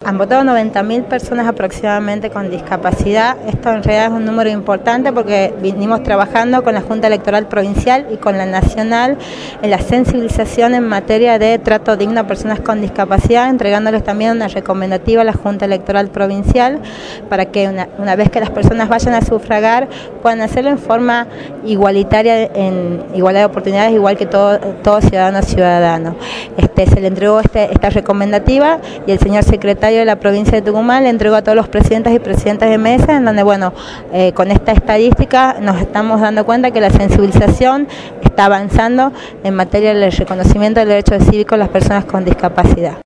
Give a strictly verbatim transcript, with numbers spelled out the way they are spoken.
Han votado noventa mil personas aproximadamente con discapacidad. Esto en realidad es un número importante porque vinimos trabajando con la Junta Electoral Provincial y con la Nacional en la sensibilización en materia de trato digno a personas con discapacidad, entregándoles también una recomendativa a la Junta Electoral Provincial para que una, una vez que las personas vayan a sufragar puedan hacerlo en forma igualitaria, en igualdad de oportunidades, igual que todo, todo ciudadano ciudadano. Este, se le entregó este, esta recomendativa y el señor secretario de la provincia de Tucumán le entregó a todos los presidentes y presidentas de mesa, en donde, bueno, eh, con esta estadística nos estamos dando cuenta que la sensibilización está avanzando en materia del reconocimiento del derecho cívico de las personas con discapacidad.